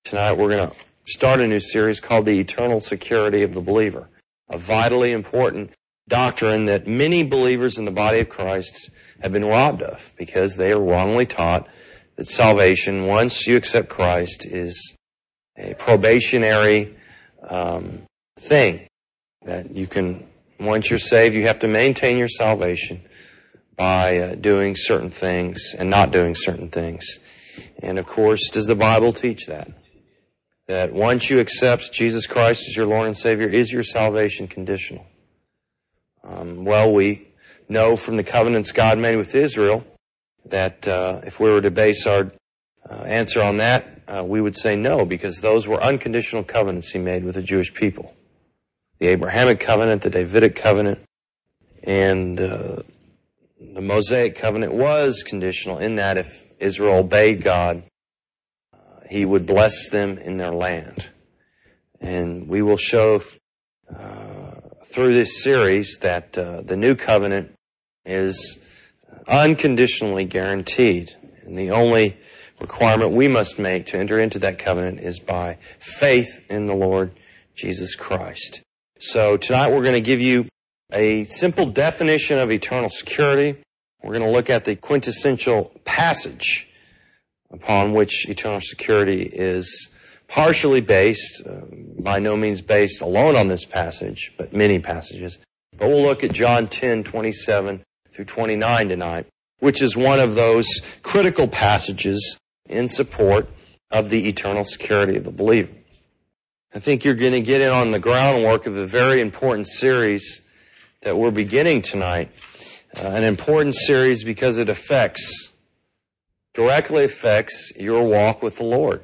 Tonight we're going to start a new series called The Eternal Security of the Believer, a vitally important doctrine that many believers in the body of Christ have been robbed of because they are wrongly taught that salvation, once you accept Christ, is a probationary thing. That you can, once you're saved, you have to maintain your salvation by doing certain things and not doing certain things. And of course, does the Bible teach that? That once you accept Jesus Christ as your Lord and Savior, is your salvation conditional? Well, we know from the covenants God made with Israel that if we were to base our answer on that, we would say no, because those were unconditional covenants He made with the Jewish people. The Abrahamic covenant, the Davidic covenant, and the Mosaic covenant was conditional in that if Israel obeyed God, He would bless them in their land. And we will show through this series that the new covenant is unconditionally guaranteed. And the only requirement we must make to enter into that covenant is by faith in the Lord Jesus Christ. So tonight we're going to give you a simple definition of eternal security. We're going to look at the quintessential passage upon which eternal security is partially based, by no means based alone on this passage, but many passages. But we'll look at John 10:27 through 29 tonight, which is one of those critical passages in support of the eternal security of the believer. I think you're going to get in on the groundwork of a very important series that we're beginning tonight. An important series because it directly affects your walk with the Lord.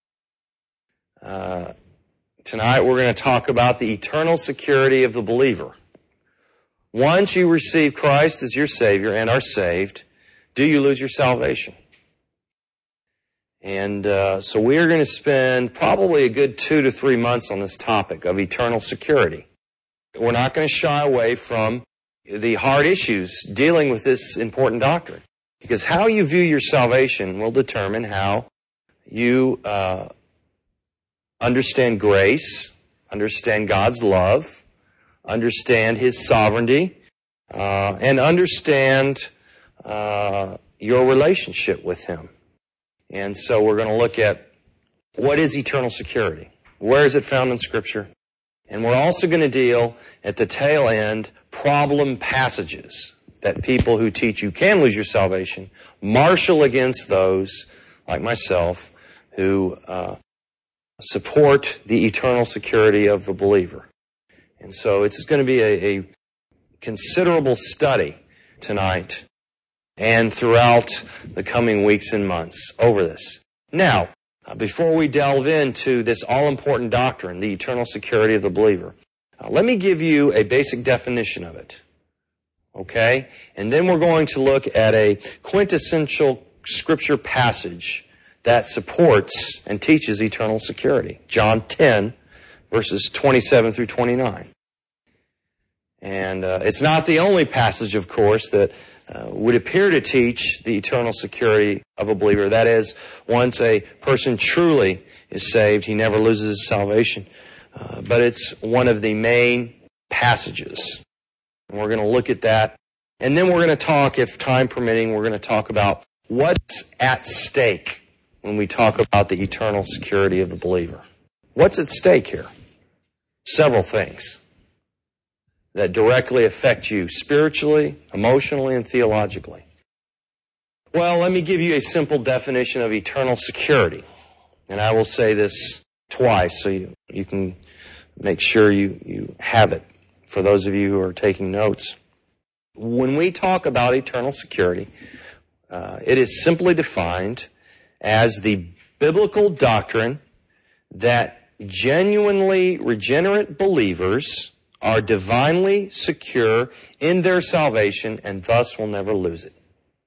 Tonight we're going to talk about the eternal security of the believer. Once you receive Christ as your Savior and are saved, do you lose your salvation? And so we are going to spend probably a good 2 to 3 months on this topic of eternal security. We're not going to shy away from the hard issues dealing with this important doctrine, because how you view your salvation will determine how you understand grace, understand God's love, understand His sovereignty, and understand your relationship with Him. And so we're going to look at what is eternal security. Where is it found in Scripture? And we're also going to deal at the tail end problem passages that people who teach you can lose your salvation marshal against those like myself who support the eternal security of the believer. And so it's going to be a considerable study tonight and throughout the coming weeks and months over this. Now, before we delve into this all-important doctrine, the eternal security of the believer, let me give you a basic definition of it. Okay? And then we're going to look at a quintessential Scripture passage that supports and teaches eternal security. John 10, verses 27 through 29. And it's not the only passage, of course, that would appear to teach the eternal security of a believer. That is, once a person truly is saved, he never loses his salvation. But it's one of the main passages. And we're going to look at that. And then we're going to talk, if time permitting, we're going to talk about what's at stake when we talk about the eternal security of the believer. What's at stake here? Several things that directly affect you spiritually, emotionally, and theologically. Well, let me give you a simple definition of eternal security. And I will say this twice so you can make sure you have it for those of you who are taking notes. When we talk about eternal security, it is simply defined as the biblical doctrine that genuinely regenerate believers are divinely secure in their salvation and thus will never lose it.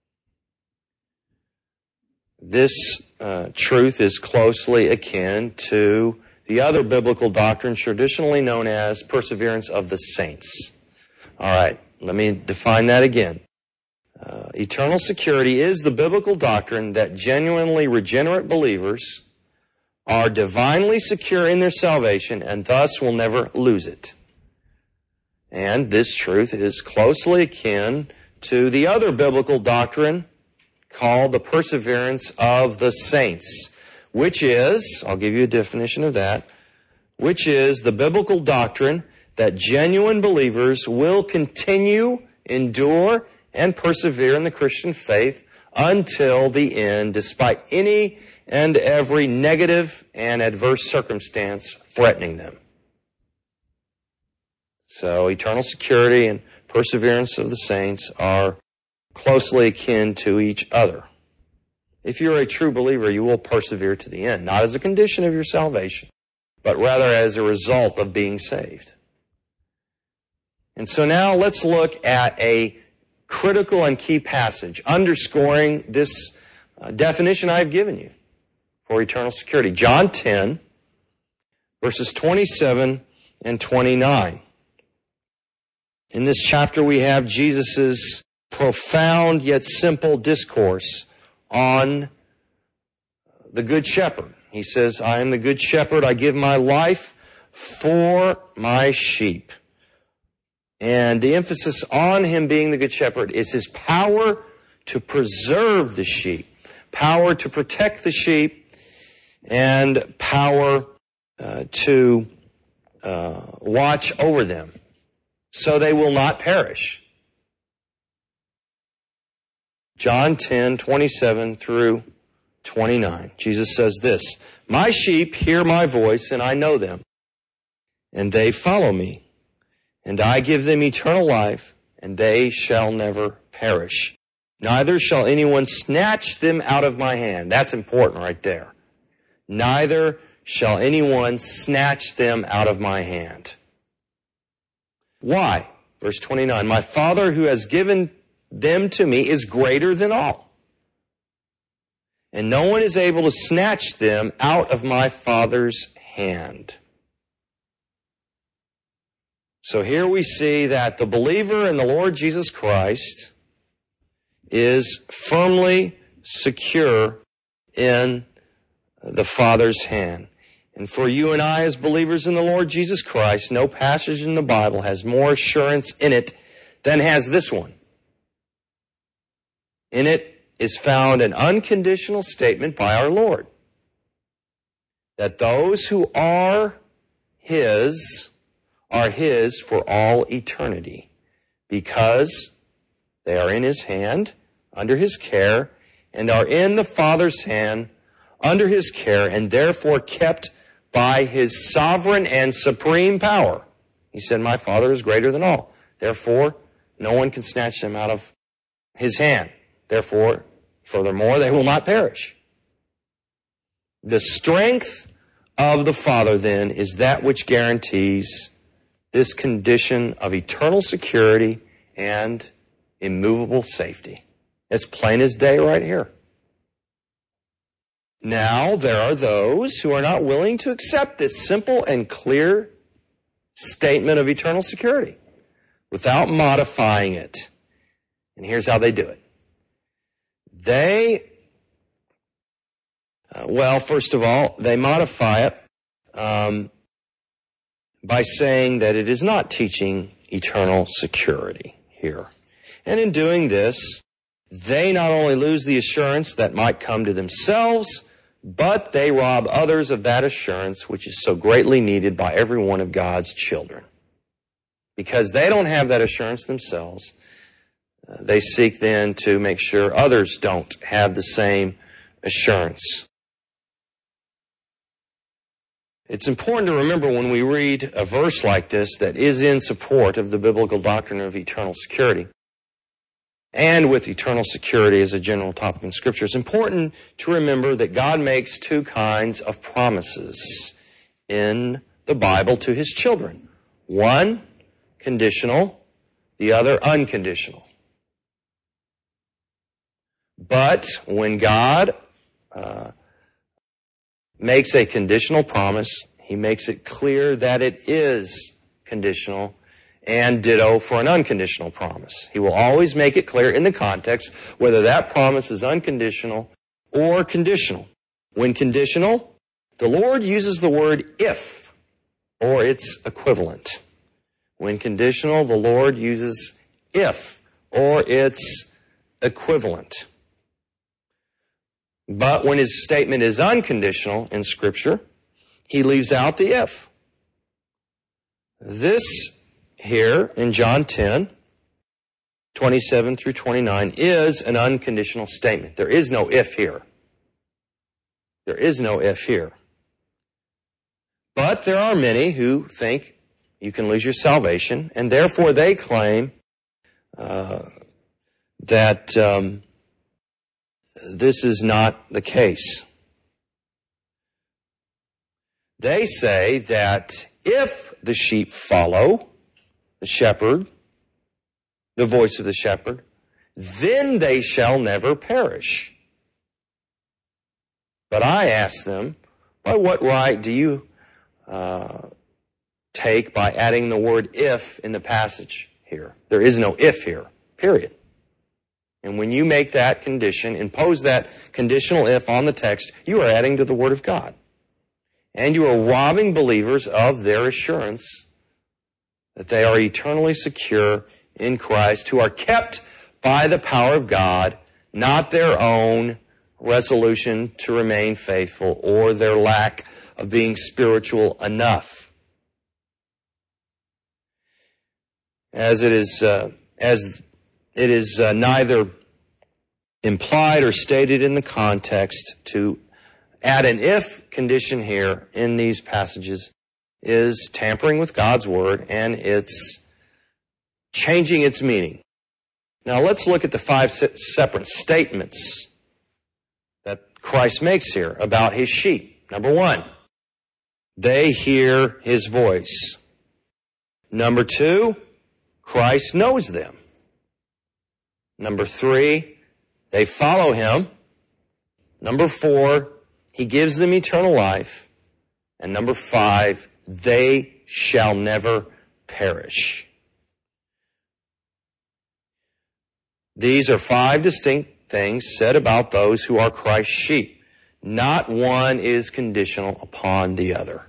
This truth is closely akin to the other biblical doctrine traditionally known as perseverance of the saints. All right, let me define that again. Eternal security is the biblical doctrine that genuinely regenerate believers are divinely secure in their salvation and thus will never lose it. And this truth is closely akin to the other biblical doctrine called the perseverance of the saints, which is, I'll give you a definition of that, which is the biblical doctrine that genuine believers will continue, endure, and persevere in the Christian faith until the end, despite any and every negative and adverse circumstance threatening them. So eternal security and perseverance of the saints are closely akin to each other. If you're a true believer, you will persevere to the end, not as a condition of your salvation, but rather as a result of being saved. And so now let's look at a critical and key passage underscoring this definition I've given you for eternal security. John 10, verses 27 and 29. In this chapter we have Jesus' profound yet simple discourse on the Good Shepherd. He says, I am the Good Shepherd. I give my life for my sheep. And the emphasis on him being the Good Shepherd is his power to preserve the sheep, power to protect the sheep, and power to watch over them so they will not perish. John 10, 27 through 29. Jesus says this, my sheep hear my voice, and I know them, and they follow me. And I give them eternal life, and they shall never perish. Neither shall anyone snatch them out of my hand. That's important right there. Neither shall anyone snatch them out of my hand. Why? Verse 29, my Father who has given them to me is greater than all. And no one is able to snatch them out of my Father's hand. So here we see that the believer in the Lord Jesus Christ is firmly secure in the Father's hand. And for you and I as believers in the Lord Jesus Christ, no passage in the Bible has more assurance in it than has this one. In it is found an unconditional statement by our Lord that those who are His for all eternity because they are in His hand, under His care, and are in the Father's hand, under His care, and therefore kept by His sovereign and supreme power. He said, my Father is greater than all. Therefore, no one can snatch them out of His hand. Therefore, furthermore, they will not perish. The strength of the Father, then, is that which guarantees this condition of eternal security and immovable safety. It's plain as day right here. Now, there are those who are not willing to accept this simple and clear statement of eternal security without modifying it. And here's how they do it. First of all, they modify it by saying that it is not teaching eternal security here. And in doing this, they not only lose the assurance that might come to themselves, but they rob others of that assurance which is so greatly needed by every one of God's children. Because they don't have that assurance themselves, they seek then to make sure others don't have the same assurance. It's important to remember when we read a verse like this that is in support of the biblical doctrine of eternal security, and with eternal security as a general topic in Scripture, it's important to remember that God makes two kinds of promises in the Bible to His children. One, conditional, the other, unconditional. But when God makes a conditional promise, He makes it clear that it is conditional, and ditto for an unconditional promise. He will always make it clear in the context whether that promise is unconditional or conditional. When conditional, the Lord uses the word if or its equivalent. When conditional, the Lord uses if or its equivalent. But when his statement is unconditional in Scripture, he leaves out the if. This here in John 10, 27 through 29 is an unconditional statement. There is no if here. There is no if here. But there are many who think you can lose your salvation, and therefore they claim that this is not the case. They say that if the sheep follow the shepherd, the voice of the shepherd, then they shall never perish. But I ask them, by what right do you take by adding the word if in the passage here? There is no if here, period. And when you make that condition, impose that conditional if on the text, you are adding to the Word of God. And you are robbing believers of their assurance that they are eternally secure in Christ, who are kept by the power of God, not their own resolution to remain faithful or their lack of being spiritual enough. As it is neither implied or stated in the context, to add an if condition here in these passages is tampering with God's Word, and it's changing its meaning. Now let's look at the 5 separate statements that Christ makes here about his sheep. Number 1, they hear his voice. Number 2, Christ knows them. Number 3, they follow him. Number 4, he gives them eternal life. And number 5, they shall never perish. These are 5 distinct things said about those who are Christ's sheep. Not one is conditional upon the other.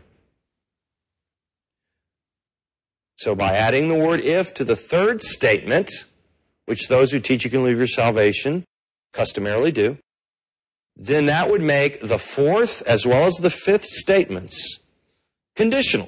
So by adding the word if to the 3rd statement, which those who teach you can lose your salvation customarily do, then that would make the 4th as well as the 5th statements conditional.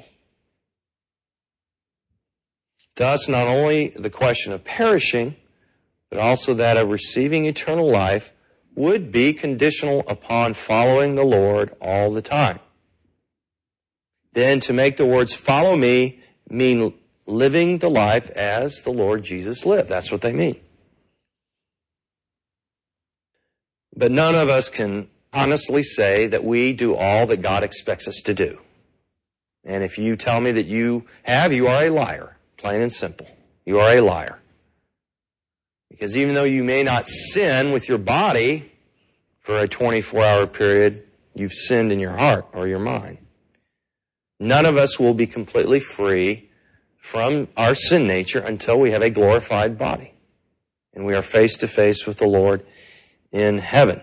Thus, not only the question of perishing, but also that of receiving eternal life would be conditional upon following the Lord all the time. Then to make the words follow me mean living the life as the Lord Jesus lived. That's what they mean. But none of us can honestly say that we do all that God expects us to do. And if you tell me that you have, you are a liar, plain and simple. You are a liar. Because even though you may not sin with your body for a 24-hour period, you've sinned in your heart or your mind. None of us will be completely free from our sin nature until we have a glorified body. And we are face to face with the Lord in heaven.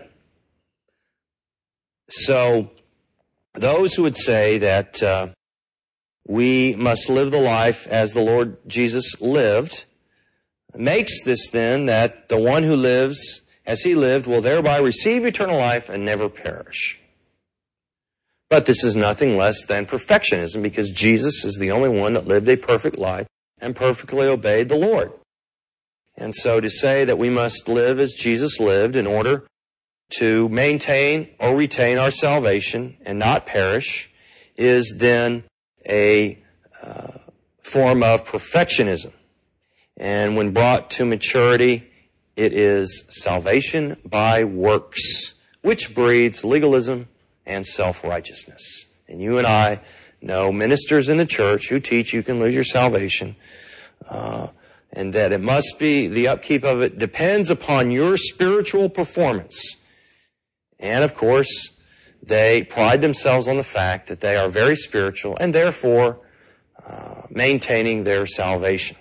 So, those who would say that we must live the life as the Lord Jesus lived, makes this then that the one who lives as he lived will thereby receive eternal life and never perish. But this is nothing less than perfectionism, because Jesus is the only one that lived a perfect life and perfectly obeyed the Lord. And so to say that we must live as Jesus lived in order to maintain or retain our salvation and not perish is then a form of perfectionism. And when brought to maturity, it is salvation by works, which breeds legalism and self-righteousness. And you and I know ministers in the church who teach you can lose your salvation, and that it must be, the upkeep of it depends upon your spiritual performance. And of course, they pride themselves on the fact that they are very spiritual and therefore maintaining their salvation.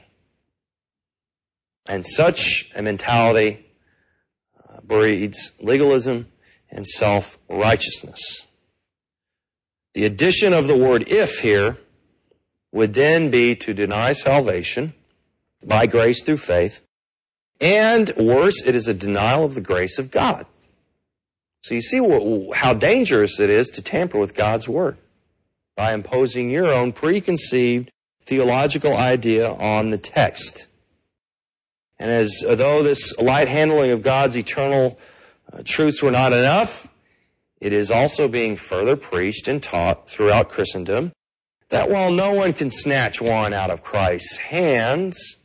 And such a mentality breeds legalism and self-righteousness. The addition of the word if here would then be to deny salvation by grace through faith, and worse, it is a denial of the grace of God. So you see how dangerous it is to tamper with God's word by imposing your own preconceived theological idea on the text. And as though this light handling of God's eternal truths were not enough, it is also being further preached and taught throughout Christendom that while no one can snatch one out of Christ's hands,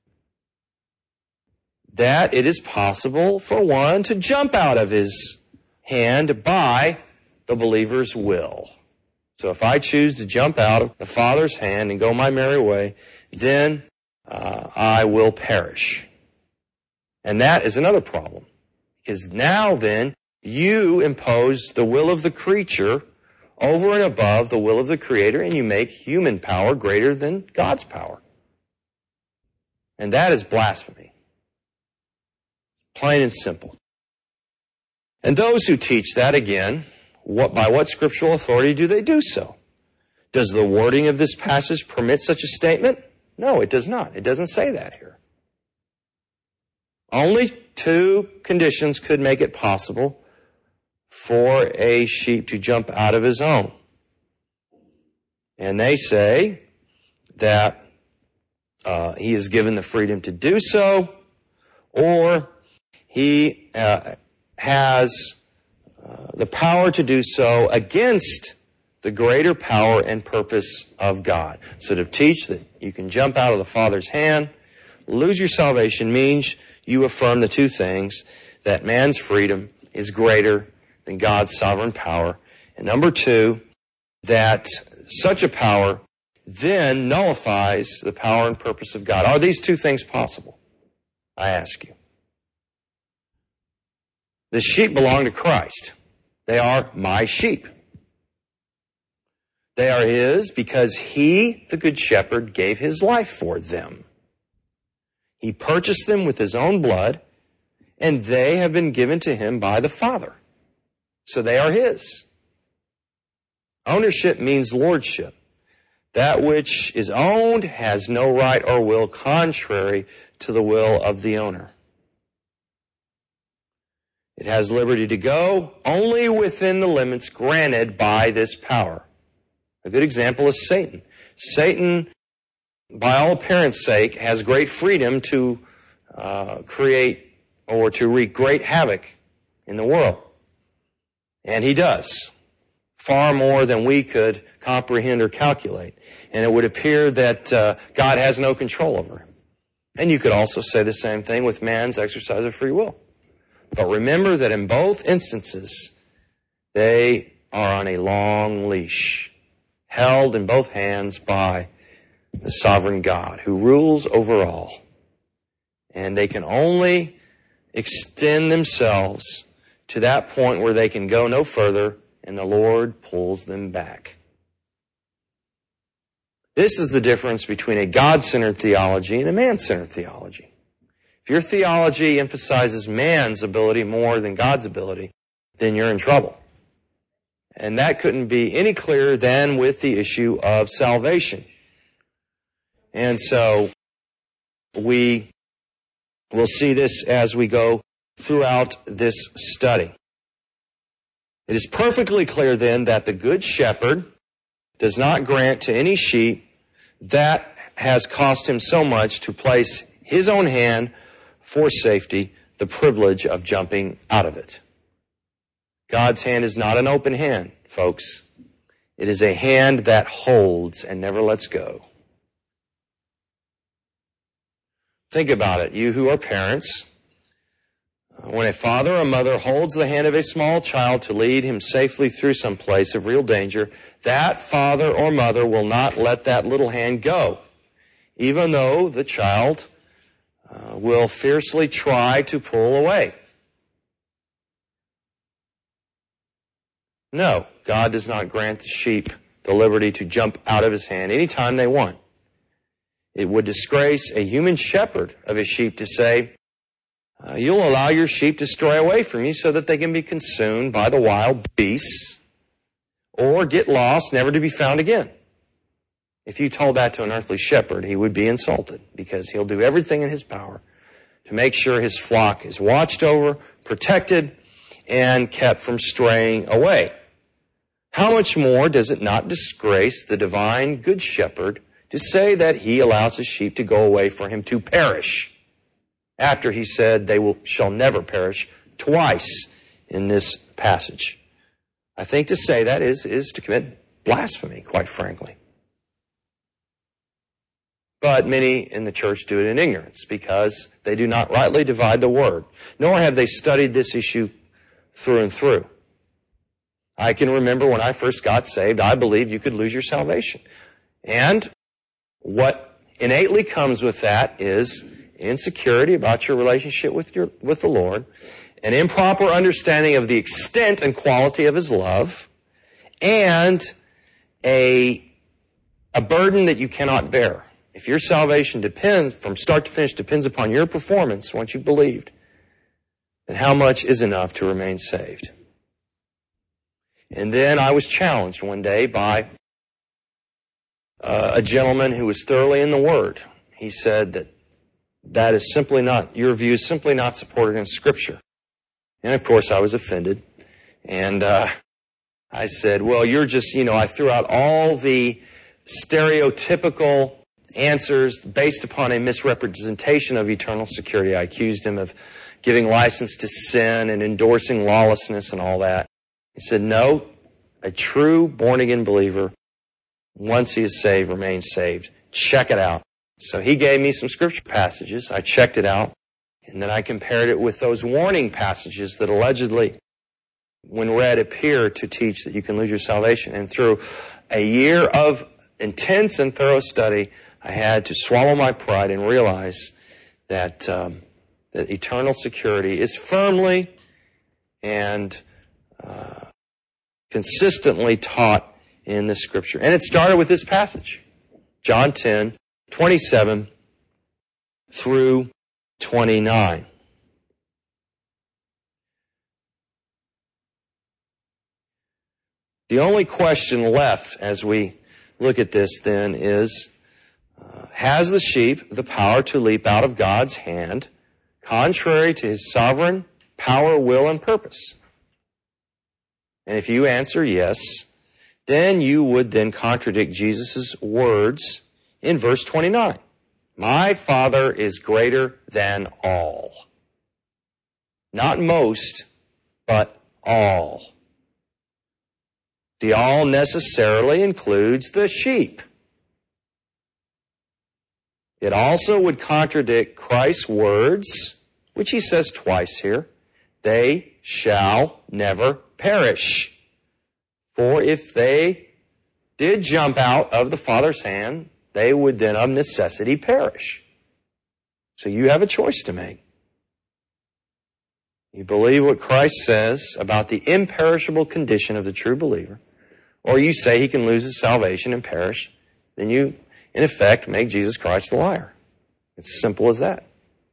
that it is possible for one to jump out of his hand by the believer's will. So if I choose to jump out of the Father's hand and go my merry way, then I will perish. And that is another problem. Because now then, you impose the will of the creature over and above the will of the Creator, and you make human power greater than God's power. And that is blasphemy. Plain and simple. And those who teach that, again, by what scriptural authority do they do so? Does the wording of this passage permit such a statement? No, it does not. It doesn't say that here. Only two conditions could make it possible for a sheep to jump out of his own. And they say that he is given the freedom to do so, or he has the power to do so against the greater power and purpose of God. So to teach that you can jump out of the Father's hand, lose your salvation, means you affirm the two things, that man's freedom is greater than God's sovereign power. And number two, that such a power then nullifies the power and purpose of God. Are these two things possible? I ask you. The sheep belong to Christ. They are my sheep. They are his because he, the good shepherd, gave his life for them. He purchased them with his own blood, and they have been given to him by the Father. So they are his. Ownership means lordship. That which is owned has no right or will contrary to the will of the owner. It has liberty to go only within the limits granted by this power. A good example is Satan. Satan, by all appearance' sake, has great freedom to create or to wreak great havoc in the world. And he does. Far more than we could comprehend or calculate. And it would appear that God has no control over him. And you could also say the same thing with man's exercise of free will. But remember that in both instances, they are on a long leash, held in both hands by the sovereign God who rules over all. And they can only extend themselves to that point where they can go no further, and the Lord pulls them back. This is the difference between a God-centered theology and a man-centered theology. If your theology emphasizes man's ability more than God's ability, then you're in trouble. And that couldn't be any clearer than with the issue of salvation. And so we will see this as we go throughout this study. It is perfectly clear then that the Good Shepherd does not grant to any sheep that has cost him so much to place his own hand for safety the privilege of jumping out of it. God's hand is not an open hand, folks. It is a hand that holds and never lets go. Think about it, you who are parents. When a father or mother holds the hand of a small child to lead him safely through some place of real danger, that father or mother will not let that little hand go, even though the child will fiercely try to pull away. No, God does not grant the sheep the liberty to jump out of his hand anytime they want. It would disgrace a human shepherd of his sheep to say, you'll allow your sheep to stray away from you so that they can be consumed by the wild beasts. or get lost, never to be found again. If you told that to an earthly shepherd, he would be insulted, because he'll do everything in his power to make sure his flock is watched over, protected, and kept from straying away. How much more does it not disgrace the divine good shepherd to say that he allows his sheep to go away for him to perish, after he said they shall never perish twice in this passage? I think to say that is to commit blasphemy, quite frankly. But many in the church do it in ignorance, because they do not rightly divide the word, nor have they studied this issue through and through. I can remember when I first got saved, I believed you could lose your salvation. And what innately comes with that is insecurity about your relationship with the Lord, an improper understanding of the extent and quality of His love, and a burden that you cannot bear. If your salvation depends, from start to finish, depends upon your performance once you've believed, then how much is enough to remain saved? And then I was challenged one day by a gentleman who was thoroughly in the Word. He said that is simply not, your view is simply not supported in Scripture. And of course I was offended. And I said, well, you're just, I threw out all the stereotypical answers based upon a misrepresentation of eternal security. I accused him of giving license to sin and endorsing lawlessness and all that. He said, no, a true born-again believer, once he is saved, remains saved. Check it out. So he gave me some scripture passages. I checked it out, and then I compared it with those warning passages that allegedly, when read, appear to teach that you can lose your salvation. And through a year of intense and thorough study, I had to swallow my pride and realize that that eternal security is firmly and consistently taught in the Scripture. And it started with this passage, John 10:27 through 29. The only question left as we look at this then is, has the sheep the power to leap out of God's hand, contrary to His sovereign power, will, and purpose? And if you answer yes, then you would then contradict Jesus' words in verse 29. My Father is greater than all. Not most, but all. The all necessarily includes the sheep. It also would contradict Christ's words, which He says twice here, they shall never perish. For if they did jump out of the Father's hand, they would then of necessity perish. So you have a choice to make. You believe what Christ says about the imperishable condition of the true believer, or you say he can lose his salvation and perish, then you, in effect, make Jesus Christ a liar. It's as simple as that.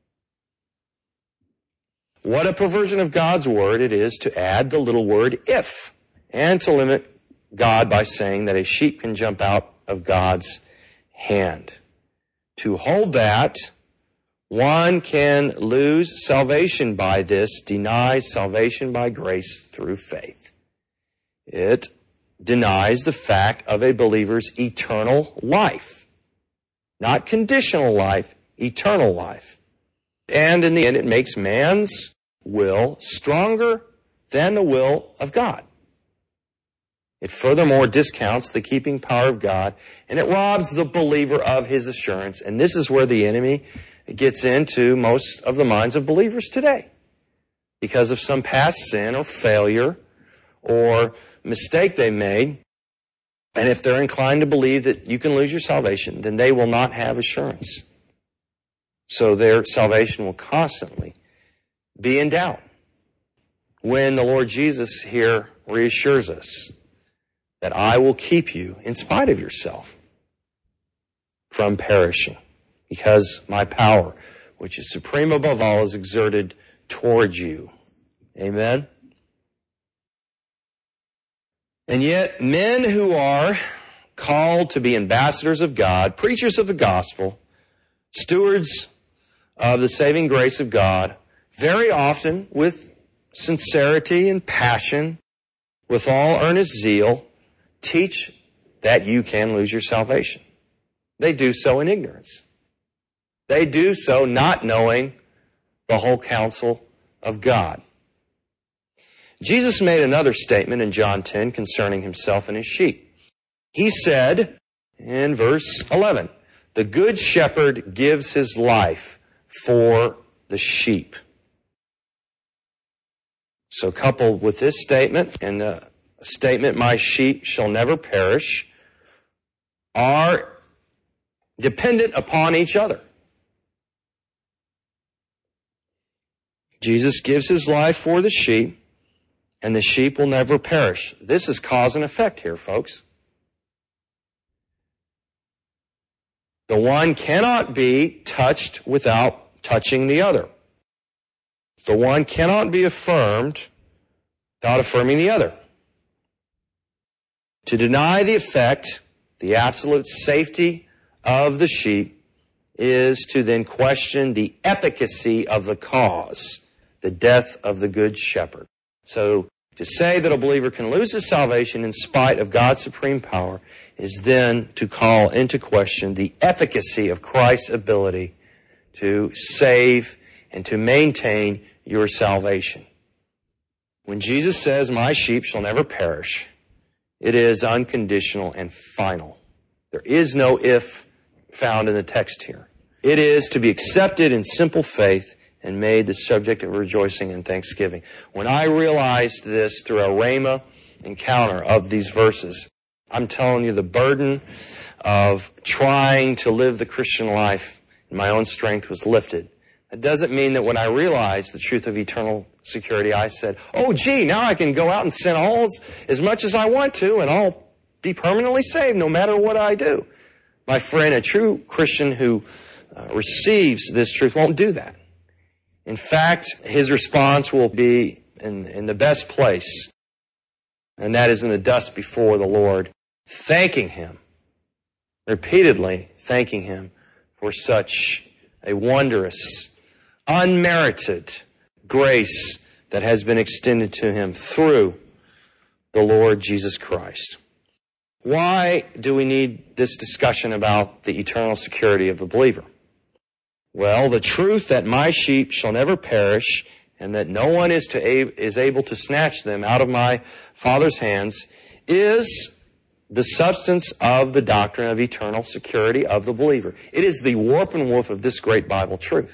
What a perversion of God's word it is to add the little word if, and to limit God by saying that a sheep can jump out of God's hand. To hold that one can lose salvation by this denies salvation by grace through faith. It denies the fact of a believer's eternal life. Not conditional life, eternal life. And in the end, it makes man's will stronger than the will of God. It furthermore discounts the keeping power of God, and it robs the believer of his assurance. And this is where the enemy gets into most of the minds of believers today. Because of some past sin or failure or mistake they made, and if they're inclined to believe that you can lose your salvation, then they will not have assurance. So their salvation will constantly be in doubt. When the Lord Jesus here reassures us that I will keep you in spite of yourself from perishing, because my power, which is supreme above all, is exerted towards you. Amen? And yet, men who are called to be ambassadors of God, preachers of the gospel, stewards of the saving grace of God, very often with sincerity and passion, with all earnest zeal, teach that you can lose your salvation. They do so in ignorance. They do so not knowing the whole counsel of God. Jesus made another statement in John 10 concerning himself and his sheep. He said in verse 11, "The good shepherd gives his life for the sheep." So coupled with this statement and the statement, "My sheep shall never perish," are dependent upon each other. Jesus gives his life for the sheep, and the sheep will never perish. This is cause and effect here, folks. The one cannot be touched without touching the other. The one cannot be affirmed without affirming the other. To deny the effect, the absolute safety of the sheep, is to then question the efficacy of the cause, the death of the good shepherd. So to say that a believer can lose his salvation in spite of God's supreme power is then to call into question the efficacy of Christ's ability to save and to maintain your salvation. When Jesus says, "My sheep shall never perish," it is unconditional and final. There is no if found in the text here. It is to be accepted in simple faith and made the subject of rejoicing and thanksgiving. When I realized this through a Rhema encounter of these verses, I'm telling you, the burden of trying to live the Christian life in my own strength was lifted. It doesn't mean that when I realized the truth of eternal security, I said, "Oh, gee, now I can go out and sin as much as I want to, and I'll be permanently saved no matter what I do." My friend, a true Christian who receives this truth won't do that. In fact, his response will be in the best place, and that is in the dust before the Lord, thanking him, repeatedly thanking him for such a wondrous, unmerited grace that has been extended to him through the Lord Jesus Christ. Why do we need this discussion about the eternal security of the believer? Well, the truth that my sheep shall never perish and that no one is able to snatch them out of my Father's hands is the substance of the doctrine of eternal security of the believer. It is the warp and woof of this great Bible truth.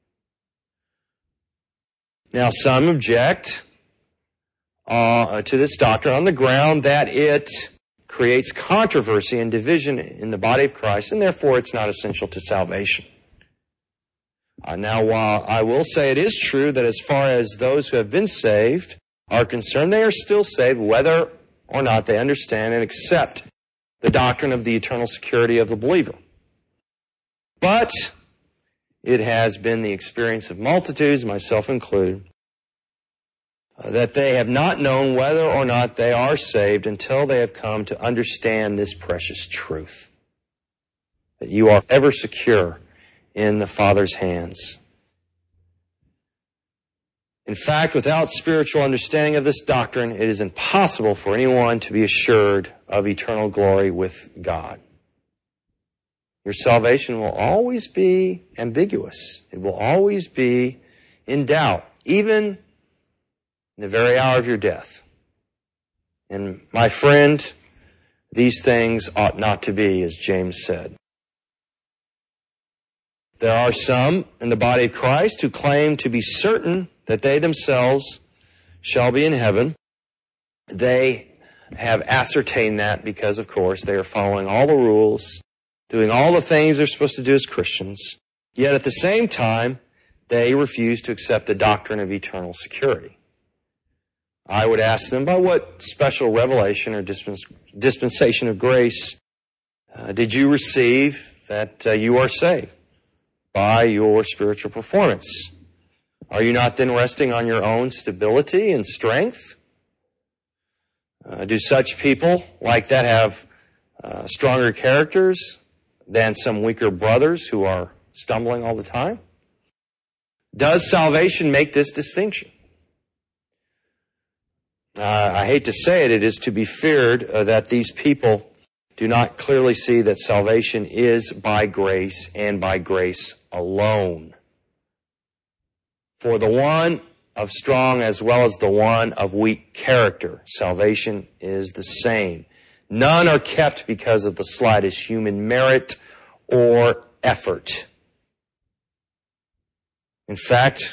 Now, some object to this doctrine on the ground that it creates controversy and division in the body of Christ, and therefore it's not essential to salvation. Now, while I will say it is true that as far as those who have been saved are concerned, they are still saved whether or not they understand and accept the doctrine of the eternal security of the believer. But it has been the experience of multitudes, myself included, that they have not known whether or not they are saved until they have come to understand this precious truth, that you are ever secure in the Father's hands. In fact, without spiritual understanding of this doctrine, it is impossible for anyone to be assured of eternal glory with God. Your salvation will always be ambiguous. It will always be in doubt, even in the very hour of your death. And my friend, these things ought not to be, as James said. There are some in the body of Christ who claim to be certain that they themselves shall be in heaven. They have ascertained that because, of course, they are following all the rules, doing all the things they're supposed to do as Christians. Yet at the same time, they refuse to accept the doctrine of eternal security. I would ask them, by what special revelation or dispensation of grace did you receive that you are saved? By your spiritual performance. Are you not then resting on your own stability and strength? Do such people like that have stronger characters than some weaker brothers who are stumbling all the time? Does salvation make this distinction? I hate to say it, it is to be feared that these people do not clearly see that salvation is by grace and by grace alone. For the one of strong as well as the one of weak character, salvation is the same. None are kept because of the slightest human merit or effort. In fact,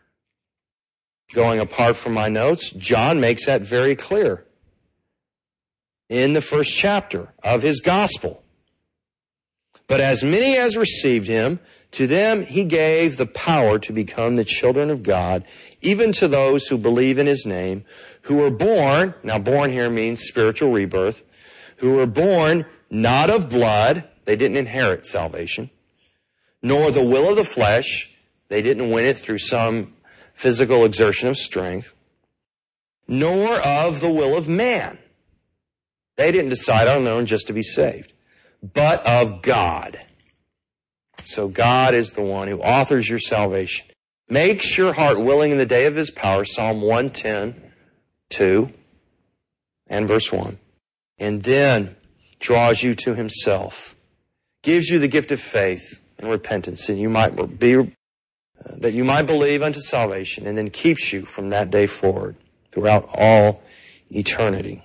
going apart from my notes, John makes that very clear in the first chapter of his gospel. But as many as received him, to them he gave the power to become the children of God, even to those who believe in his name, who were born, now born here means spiritual rebirth, who were born not of blood, they didn't inherit salvation, nor the will of the flesh, they didn't win it through some physical exertion of strength, nor of the will of man. They didn't decide on their own just to be saved, but of God. So God is the one who authors your salvation. Makes your heart willing in the day of his power, Psalm 110, 2, and verse 1. And then draws you to himself, gives you the gift of faith and repentance, and you might that you might believe unto salvation, and then keeps you from that day forward throughout all eternity.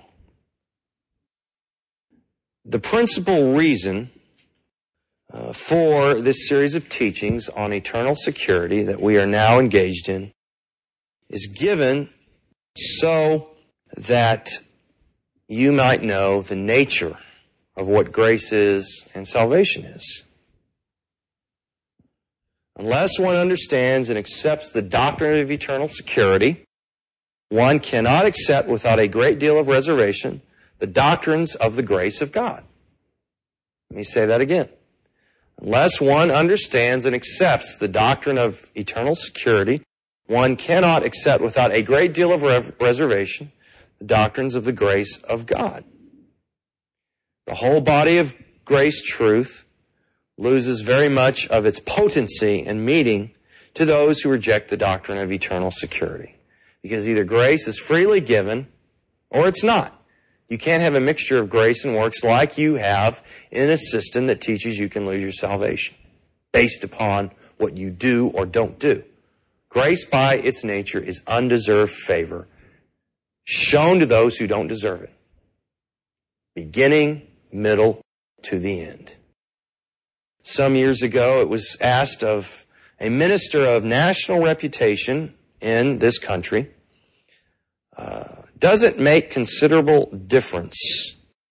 The principal reason for this series of teachings on eternal security that we are now engaged in is given so that you might know the nature of what grace is and salvation is. Unless one understands and accepts the doctrine of eternal security, one cannot accept without a great deal of reservation the doctrines of the grace of God. Let me say that again. Unless one understands and accepts the doctrine of eternal security, one cannot accept without a great deal of reservation the doctrines of the grace of God. The whole body of grace truth loses very much of its potency and meaning to those who reject the doctrine of eternal security. Because either grace is freely given or it's not. You can't have a mixture of grace and works like you have in a system that teaches you can lose your salvation based upon what you do or don't do. Grace by its nature is undeserved favor shown to those who don't deserve it. Beginning, middle, to the end. Some years ago, it was asked of a minister of national reputation in this country, does it make considerable difference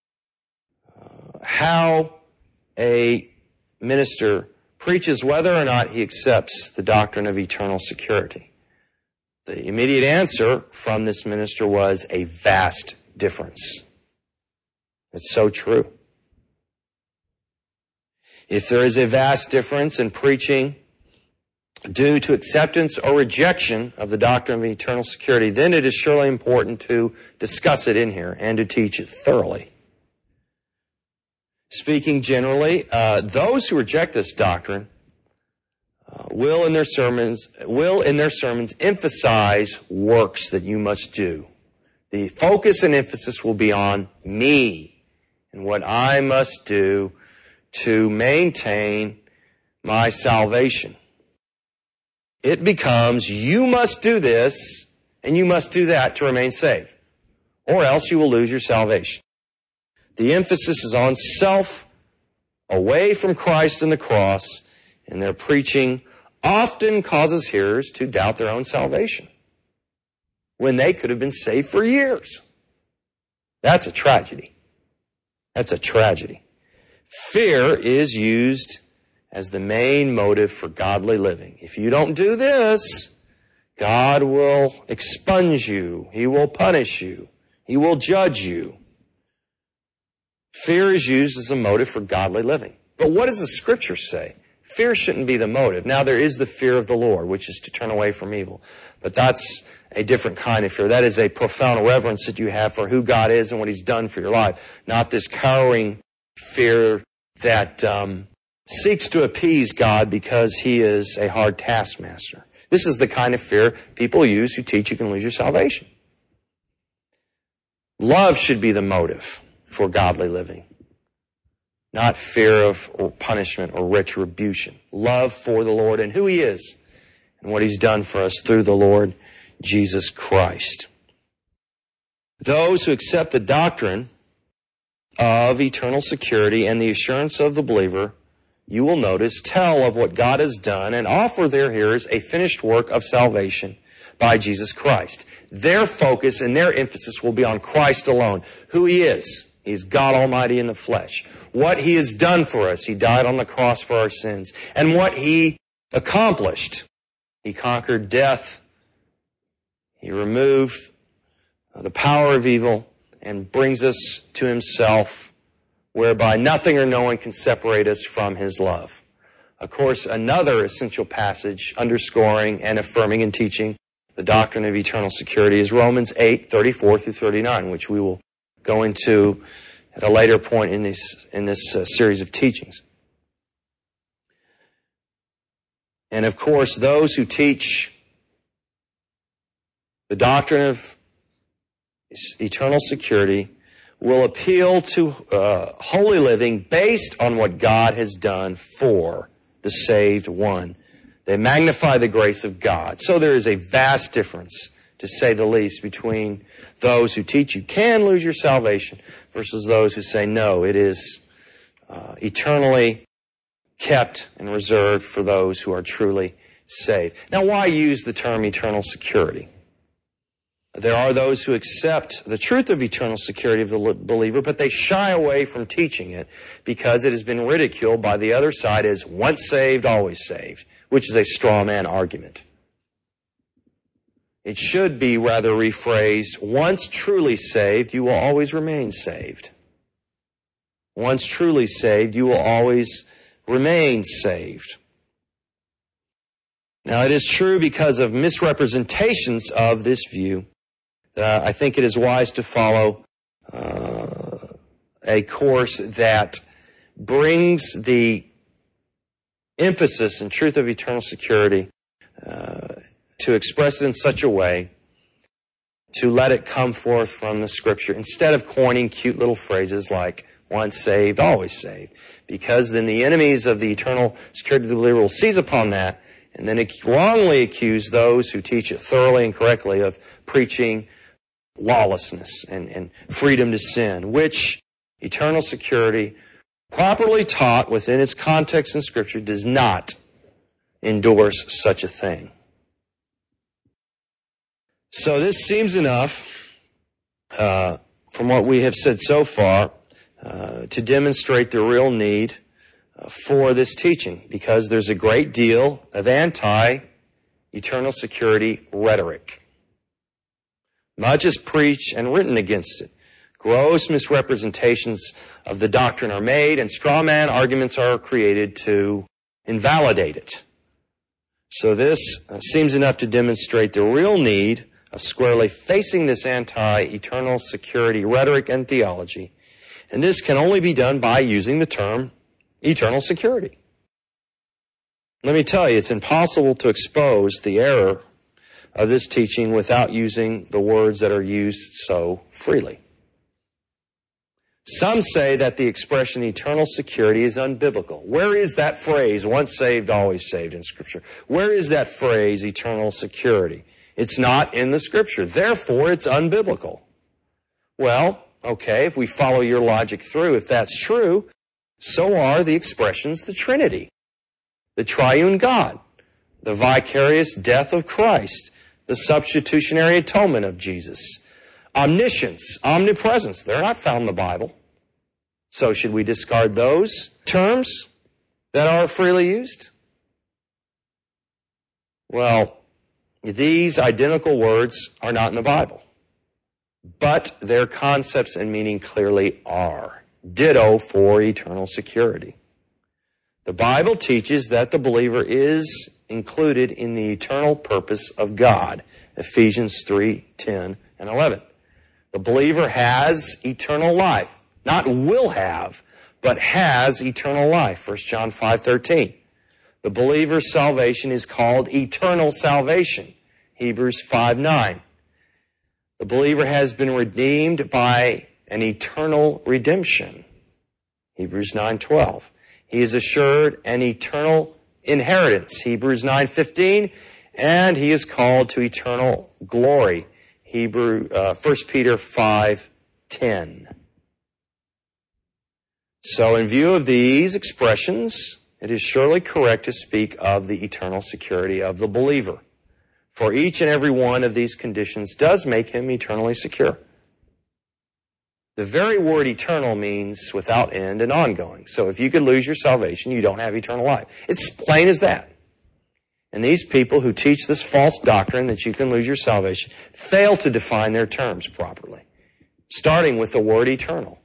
how a minister preaches whether or not he accepts the doctrine of eternal security? The immediate answer from this minister was a vast difference. It's so true. If there is a vast difference in preaching due to acceptance or rejection of the doctrine of eternal security, then it is surely important to discuss it in here and to teach it thoroughly. Speaking generally, those who reject this doctrine will in their sermons emphasize works that you must do. The focus and emphasis will be on me and what I must do to maintain my salvation. It becomes, you must do this and you must do that to remain saved, or else you will lose your salvation. The emphasis is on self, away from Christ and the cross, and their preaching often causes hearers to doubt their own salvation when they could have been saved for years. That's a tragedy. That's a tragedy. Fear is used as the main motive for godly living. If you don't do this, God will expunge you. He will punish you. He will judge you. Fear is used as a motive for godly living. But what does the Scripture say? Fear shouldn't be the motive. Now, there is the fear of the Lord, which is to turn away from evil. But that's a different kind of fear. That is a profound reverence that you have for who God is and what He's done for your life. Not this cowering fear that seeks to appease God because He is a hard taskmaster. This is the kind of fear people use who teach you can lose your salvation. Love should be the motive for godly living. Not fear of or punishment or retribution. Love for the Lord and who He is and what He's done for us through the Lord Jesus Christ. Those who accept the doctrine of eternal security and the assurance of the believer, you will notice, tell of what God has done and offer their hearers a finished work of salvation by Jesus Christ. Their focus and their emphasis will be on Christ alone, who He is. He's God Almighty in the flesh. What He has done for us. He died on the cross for our sins. And what He accomplished. He conquered death. He removed the power of evil and brings us to Himself, whereby nothing or no one can separate us from His love. Of course, another essential passage underscoring and affirming and teaching the doctrine of eternal security is Romans 8:34 through 39, which we will go into at a later point in this series of teachings. And of course, those who teach the doctrine of eternal security will appeal to holy living based on what God has done for the saved one. They magnify the grace of God. So there is a vast difference, to say the least, between those who teach you can lose your salvation versus those who say no, it is eternally kept and reserved for those who are truly saved. Now, why use the term eternal security? There are those who accept the truth of eternal security of the believer, but they shy away from teaching it because it has been ridiculed by the other side as once saved, always saved, which is a straw man argument. It should be rather rephrased, once truly saved, you will always remain saved. Once truly saved, you will always remain saved. Now, it is true because of misrepresentations of this view, I think it is wise to follow a course that brings the emphasis and truth of eternal security to express it in such a way to let it come forth from the Scripture instead of coining cute little phrases like once saved, always saved. Because then the enemies of the eternal security of the believer will seize upon that and then wrongly accuse those who teach it thoroughly and correctly of preaching lawlessness and freedom to sin, which eternal security, properly taught within its context in Scripture, does not endorse such a thing. So this seems enough from what we have said so far to demonstrate the real need for this teaching, because there's a great deal of anti-eternal security rhetoric. Much is preached and written against it. Gross misrepresentations of the doctrine are made, and straw man arguments are created to invalidate it. So this seems enough to demonstrate the real need of squarely facing this anti-eternal security rhetoric and theology. And this can only be done by using the term eternal security. Let me tell you, it's impossible to expose the error of this teaching without using the words that are used so freely. Some say that the expression eternal security is unbiblical. Where is that phrase, once saved, always saved, in Scripture? Where is that phrase, eternal security? It's not in the Scripture. Therefore, it's unbiblical. Well, okay, if we follow your logic through, if that's true, so are the expressions the Trinity, the triune God, the vicarious death of Christ, the substitutionary atonement of Jesus, omniscience, omnipresence. They're not found in the Bible. So should we discard those terms that are freely used? Well, these identical words are not in the Bible, but their concepts and meaning clearly are. Ditto for eternal security. The Bible teaches that the believer is included in the eternal purpose of God. Ephesians 3:10 and 11. The believer has eternal life. Not will have, but has eternal life. 1 John 5:13. The believer's salvation is called eternal salvation. Hebrews 5:9. The believer has been redeemed by an eternal redemption. Hebrews 9:12. He is assured an eternal inheritance. Hebrews 9:15. And he is called to eternal glory. 1 Peter 5:10. So in view of these expressions, it is surely correct to speak of the eternal security of the believer. For each and every one of these conditions does make him eternally secure. The very word eternal means without end and ongoing. So if you could lose your salvation, you don't have eternal life. It's plain as that. And these people who teach this false doctrine that you can lose your salvation fail to define their terms properly, starting with the word eternal.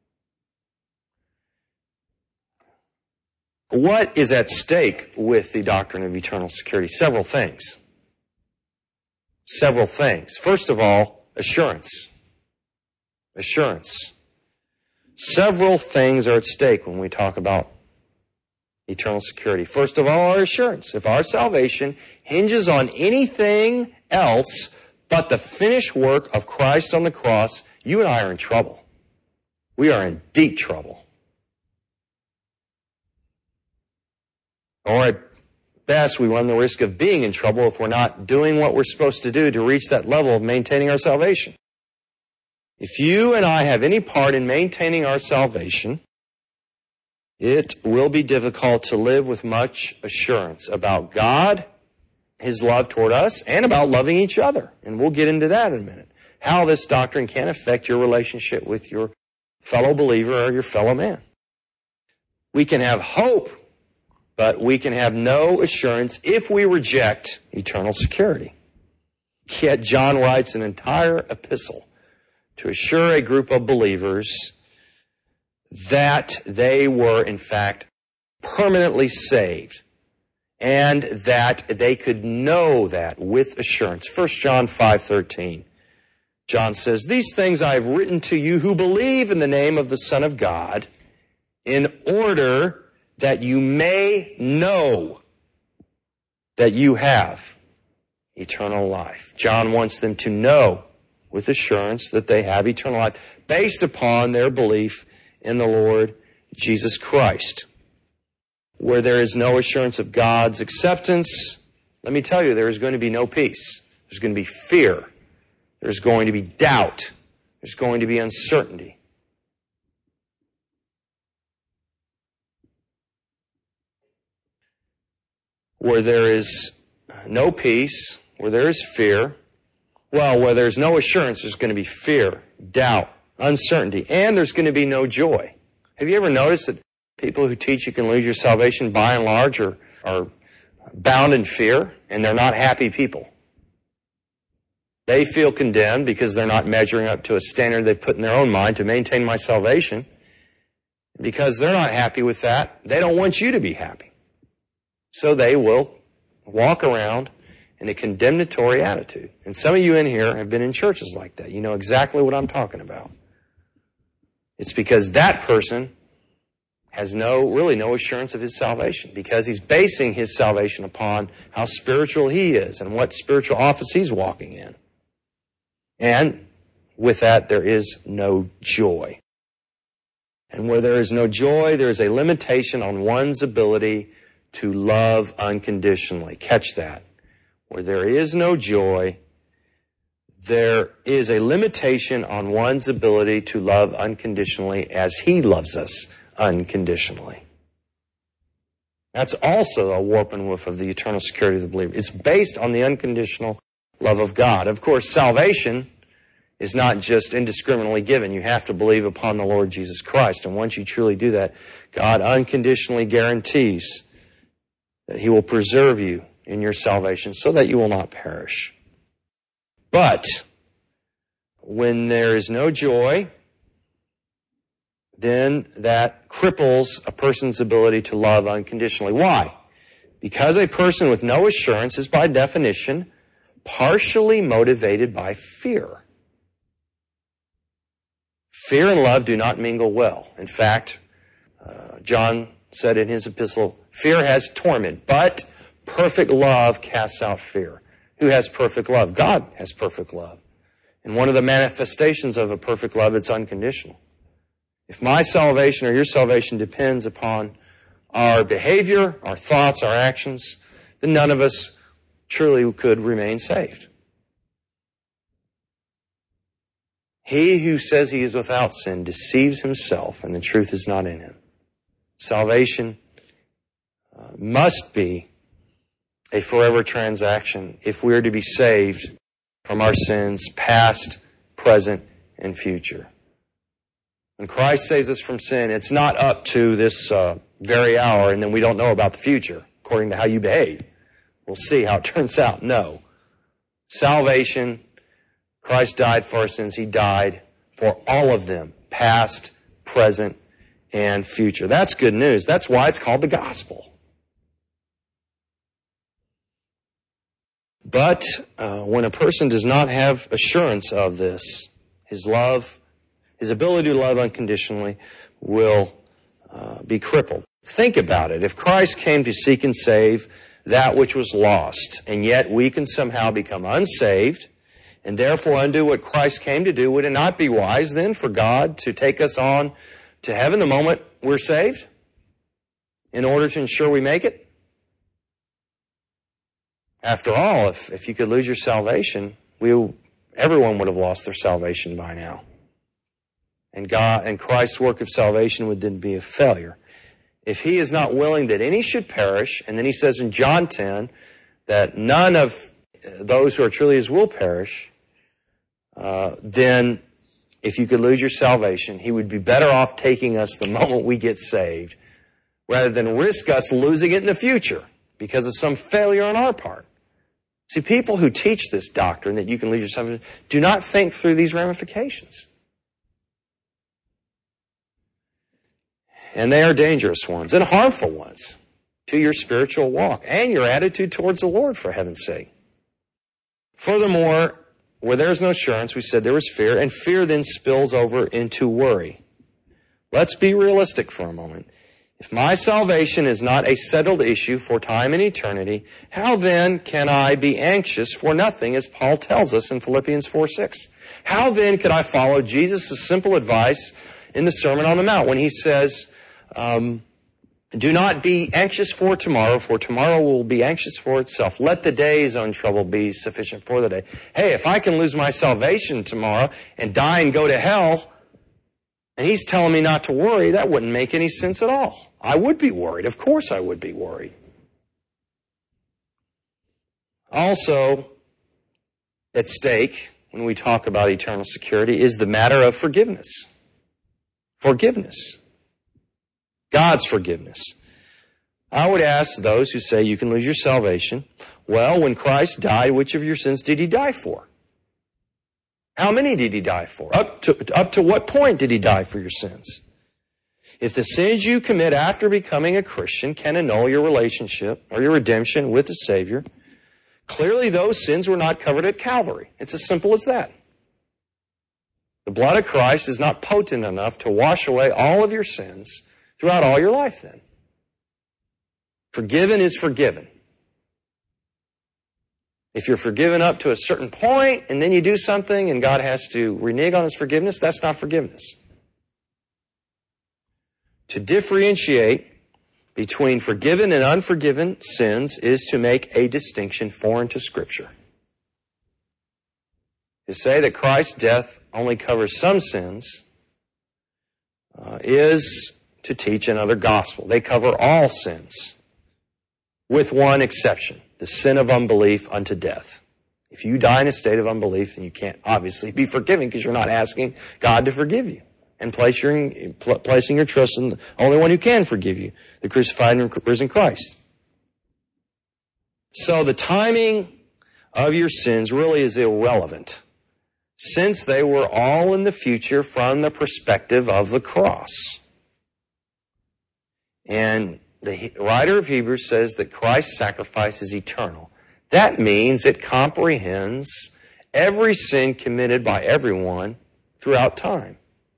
What is at stake with the doctrine of eternal security? Several things. Several things. First of all, assurance. Assurance. Several things are at stake when we talk about eternal security. First of all, our assurance. If our salvation hinges on anything else but the finished work of Christ on the cross, you and I are in trouble. We are in deep trouble. Or at best, we run the risk of being in trouble if we're not doing what we're supposed to do to reach that level of maintaining our salvation. If you and I have any part in maintaining our salvation, it will be difficult to live with much assurance about God, His love toward us, and about loving each other. And we'll get into that in a minute. How this doctrine can affect your relationship with your fellow believer or your fellow man. We can have hope, but we can have no assurance if we reject eternal security. Yet John writes an entire epistle to assure a group of believers that they were, in fact, permanently saved, and that they could know that with assurance. 1 John 5:13. John says, "These things I have written to you who believe in the name of the Son of God, in order that you may know that you have eternal life." John wants them to know with assurance that they have eternal life based upon their belief in the Lord Jesus Christ. Where there is no assurance of God's acceptance, let me tell you, there is going to be no peace. There's going to be fear. There's going to be doubt. There's going to be uncertainty. Where there is no peace, where there is fear, where there's no assurance, there's going to be fear, doubt, uncertainty, and there's going to be no joy. Have you ever noticed that people who teach you can lose your salvation by and large are bound in fear, and they're not happy people? They feel condemned because they're not measuring up to a standard they've put in their own mind to maintain my salvation. Because they're not happy with that, they don't want you to be happy. So they will walk around in a condemnatory attitude. And some of you in here have been in churches like that. You know exactly what I'm talking about. It's because that person has really no assurance of his salvation, because he's basing his salvation upon how spiritual he is and what spiritual office he's walking in. And with that, there is no joy. And where there is no joy, there is a limitation on one's ability to love unconditionally. Catch that. Where there is no joy, there is a limitation on one's ability to love unconditionally as He loves us unconditionally. That's also a warp and woof of the eternal security of the believer. It's based on the unconditional love of God. Of course, salvation is not just indiscriminately given. You have to believe upon the Lord Jesus Christ. And once you truly do that, God unconditionally guarantees that He will preserve you in your salvation so that you will not perish. But when there is no joy, then that cripples a person's ability to love unconditionally. Why? Because a person with no assurance is by definition partially motivated by fear. Fear and love do not mingle well. In fact, John said in his epistle, fear has torment, but perfect love casts out fear. Who has perfect love? God has perfect love. And one of the manifestations of a perfect love, it's unconditional. If my salvation or your salvation depends upon our behavior, our thoughts, our actions, then none of us truly could remain saved. He who says he is without sin deceives himself, and the truth is not in him. Salvation must be a forever transaction if we are to be saved from our sins, past, present, and future. When Christ saves us from sin, it's not up to this very hour, and then we don't know about the future, according to how you behave. We'll see how it turns out. No. Salvation, Christ died for our sins. He died for all of them, past, present, and future. That's good news. That's why it's called the gospel. But when a person does not have assurance of this, his ability to love unconditionally will be crippled. Think about it. If Christ came to seek and save that which was lost, and yet we can somehow become unsaved, and therefore undo what Christ came to do, would it not be wise then for God to take us on to heaven the moment we're saved in order to ensure we make it? After all, if you could lose your salvation, everyone would have lost their salvation by now. And God and Christ's work of salvation would then be a failure. If he is not willing that any should perish, and then he says in John 10 that none of those who are truly his will perish, then if you could lose your salvation, he would be better off taking us the moment we get saved rather than risk us losing it in the future because of some failure on our part. See, people who teach this doctrine that you can lose your salvation do not think through these ramifications. And they are dangerous ones and harmful ones to your spiritual walk and your attitude towards the Lord, for heaven's sake. Furthermore, where there is no assurance, we said there was fear, and fear then spills over into worry. Let's be realistic for a moment. If my salvation is not a settled issue for time and eternity, how then can I be anxious for nothing, as Paul tells us in Philippians 4:6? How then could I follow Jesus' simple advice in the Sermon on the Mount when he says, do not be anxious for tomorrow will be anxious for itself. Let the day's own trouble be sufficient for the day. Hey, if I can lose my salvation tomorrow and die and go to hell, and he's telling me not to worry, that wouldn't make any sense at all. I would be worried. Of course I would be worried. Also, at stake, when we talk about eternal security, is the matter of forgiveness. Forgiveness. God's forgiveness. I would ask those who say you can lose your salvation, well, when Christ died, which of your sins did he die for? How many did he die for? Up to what point did he die for your sins? If the sins you commit after becoming a Christian can annul your relationship or your redemption with the Savior, clearly those sins were not covered at Calvary. It's as simple as that. The blood of Christ is not potent enough to wash away all of your sins throughout all your life then. Forgiven is forgiven. If you're forgiven up to a certain point and then you do something and God has to renege on his forgiveness, that's not forgiveness. To differentiate between forgiven and unforgiven sins is to make a distinction foreign to Scripture. To say that Christ's death only covers some sins is to teach another gospel. They cover all sins, with one exception, the sin of unbelief unto death. If you die in a state of unbelief, then you can't obviously be forgiven because you're not asking God to forgive you and placing your trust in the only one who can forgive you, the crucified and risen Christ. So the timing of your sins really is irrelevant. since they were all in the future from the perspective of the cross. And the writer of Hebrews says that Christ's sacrifice is eternal. That means it comprehends every sin committed by everyone throughout time.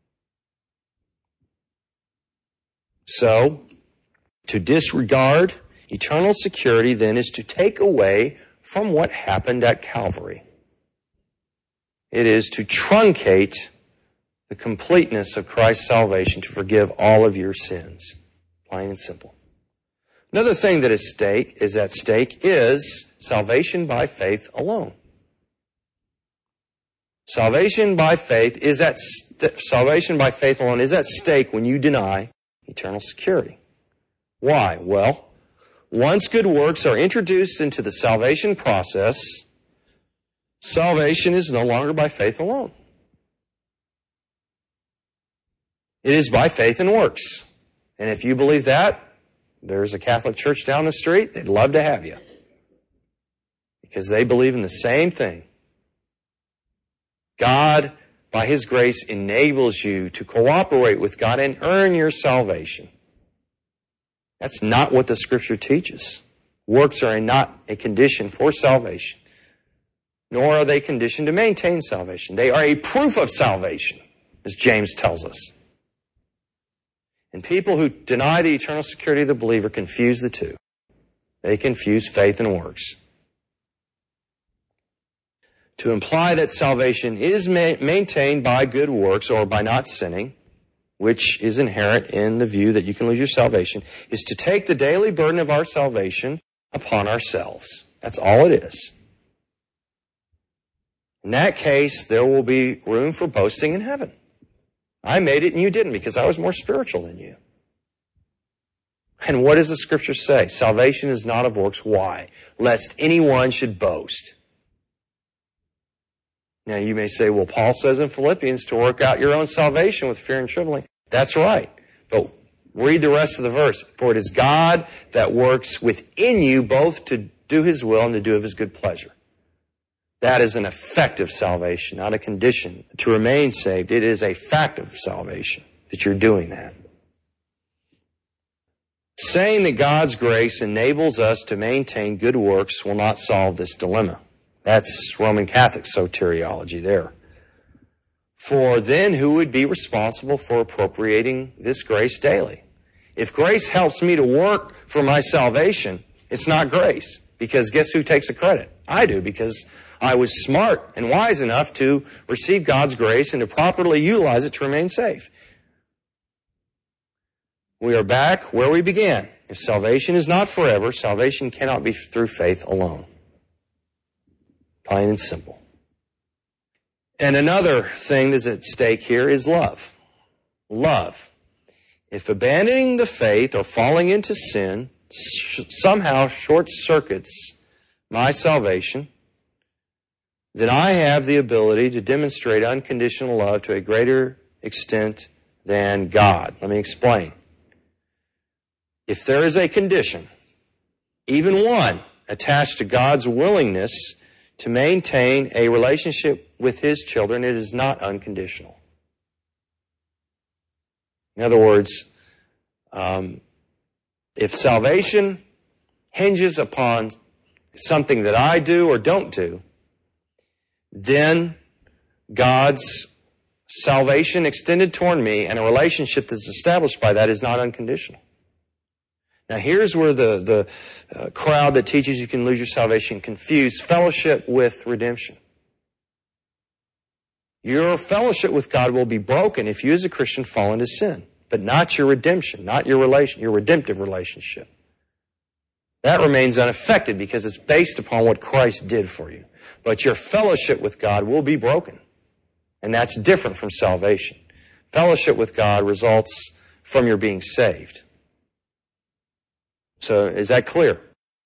So, to disregard eternal security then is to take away from what happened at Calvary. It is to truncate the completeness of Christ's salvation to forgive all of your sins. Plain and simple. Another thing that is at stake is salvation by faith alone. Salvation by faith alone is at stake when you deny eternal security. Why? Well, once good works are introduced into the salvation process, salvation is no longer by faith alone. It is by faith and works. And if you believe that, there's a Catholic church down the street, they'd love to have you. Because they believe in the same thing. God, by His grace, enables you to cooperate with God and earn your salvation. That's not what the Scripture teaches. Works are not a condition for salvation, nor are they conditioned to maintain salvation. They are a proof of salvation, as James tells us. And people who deny the eternal security of the believer confuse the two. They confuse faith and works. To imply that salvation is maintained by good works or by not sinning, which is inherent in the view that you can lose your salvation, is to take the daily burden of our salvation upon ourselves. That's all it is. In that case, there will be room for boasting in heaven. I made it and you didn't because I was more spiritual than you. And what does the Scripture say? Salvation is not of works. Why? Lest anyone should boast. Now you may say, well, Paul says in Philippians to work out your own salvation with fear and trembling. That's right. But read the rest of the verse. For it is God that works within you both to do His will and to do of His good pleasure. That is an effect of salvation, not a condition. To remain saved, it is a fact of salvation that you're doing that. Saying that God's grace enables us to maintain good works will not solve this dilemma. That's Roman Catholic soteriology there. For then who would be responsible for appropriating this grace daily? If grace helps me to work for my salvation, it's not grace. Because guess who takes the credit? I do, because I was smart and wise enough to receive God's grace and to properly utilize it to remain safe. We are back where we began. If salvation is not forever, salvation cannot be through faith alone. Plain and simple. And another thing that's at stake here is love. Love. If abandoning the faith or falling into sin somehow short-circuits my salvation, then I have the ability to demonstrate unconditional love to a greater extent than God. Let me explain. If there is a condition, even one, attached to God's willingness to maintain a relationship with His children, it is not unconditional. In other words, if salvation hinges upon something that I do or don't do, then God's salvation extended toward me and a relationship that's established by that is not unconditional. Now here's where the crowd that teaches you can lose your salvation confuse fellowship with redemption. Your fellowship with God will be broken if you as a Christian fall into sin, but not your redemption, not your redemptive relationship. That remains unaffected because it's based upon what Christ did for you. But your fellowship with God will be broken. And that's different from salvation. Fellowship with God results from your being saved. So, is that clear?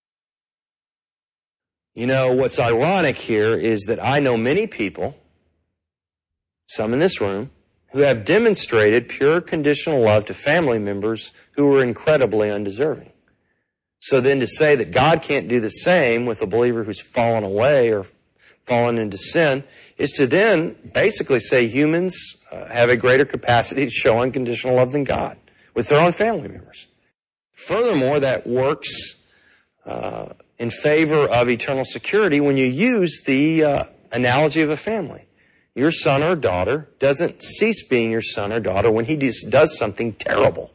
You know, what's ironic here is that I know many people, some in this room, who have demonstrated pure conditional love to family members who were incredibly undeserving. So then to say that God can't do the same with a believer who's fallen away or fallen into sin, is to then basically say humans have a greater capacity to show unconditional love than God with their own family members. Furthermore, that works in favor of eternal security when you use the analogy of a family. Your son or daughter doesn't cease being your son or daughter when he does something terrible.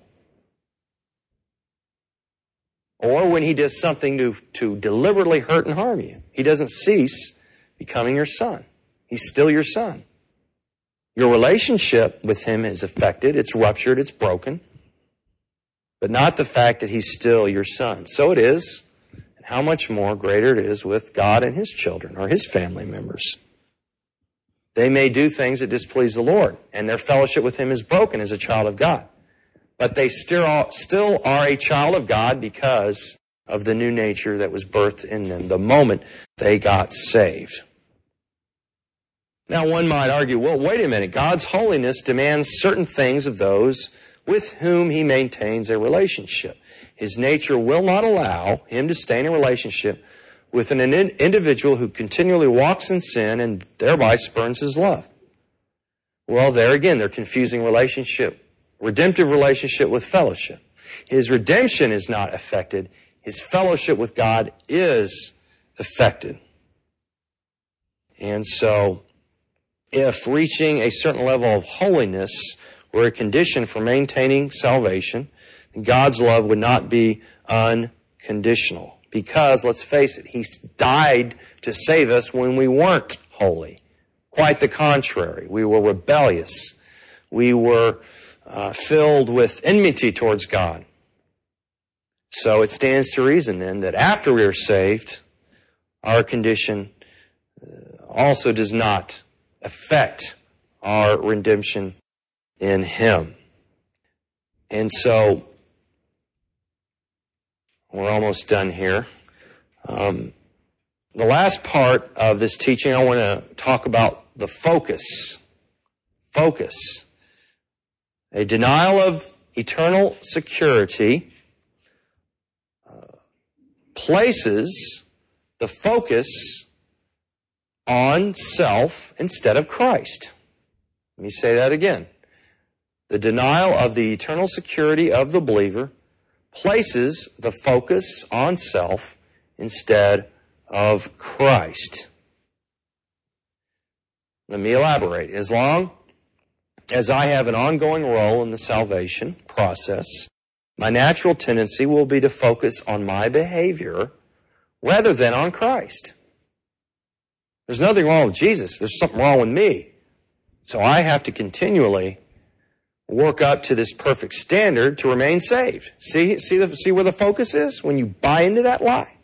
Or when he does something to deliberately hurt and harm you. He doesn't cease becoming your son. He's still your son. Your relationship with him is affected, it's ruptured, it's broken. But not the fact that he's still your son. So it is, and how much more greater it is with God and his children or his family members. They may do things that displease the Lord, and their fellowship with him is broken as a child of God. But they still are a child of God because of the new nature that was birthed in them the moment they got saved. Now one might argue, well, wait a minute. God's holiness demands certain things of those with whom he maintains a relationship. His nature will not allow him to stay in a relationship with an individual who continually walks in sin and thereby spurns his love. Well, there again, they're confusing redemptive relationship with fellowship. His redemption is not affected. His fellowship with God is affected. And so, if reaching a certain level of holiness were a condition for maintaining salvation, God's love would not be unconditional. Because, let's face it, he died to save us when we weren't holy. Quite the contrary. We were rebellious. We were filled with enmity towards God. So it stands to reason then that after we are saved, our condition also does not affect our redemption in him. And so, we're almost done here. The last part of this teaching, I want to talk about the focus. Focus. A denial of eternal security places the focus on self instead of Christ. Let me say that again. The denial of the eternal security of the believer places the focus on self instead of Christ. Let me elaborate. As long as I have an ongoing role in the salvation process, my natural tendency will be to focus on my behavior rather than on Christ. There's nothing wrong with Jesus. There's something wrong with me. So I have to continually work up to this perfect standard to remain saved. See where the focus is when you buy into that lie?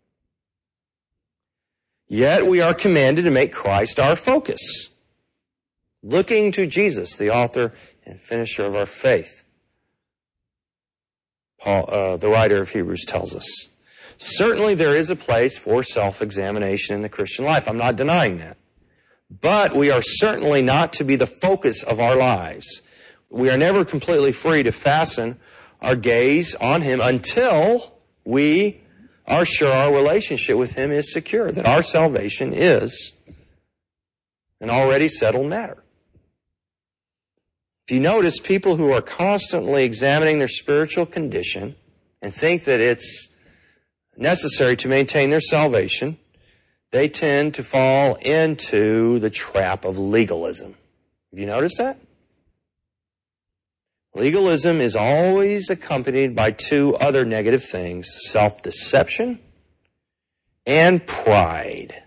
Yet we are commanded to make Christ our focus, looking to Jesus, the author and finisher of our faith. Paul, the writer of Hebrews tells us. Certainly there is a place for self-examination in the Christian life. I'm not denying that. But we are certainly not to be the focus of our lives. We are never completely free to fasten our gaze on him until we are sure our relationship with him is secure, that our salvation is an already settled matter. If you notice, people who are constantly examining their spiritual condition and think that it's necessary to maintain their salvation, they tend to fall into the trap of legalism. Have you noticed that? Legalism is always accompanied by two other negative things: self-deception and pride.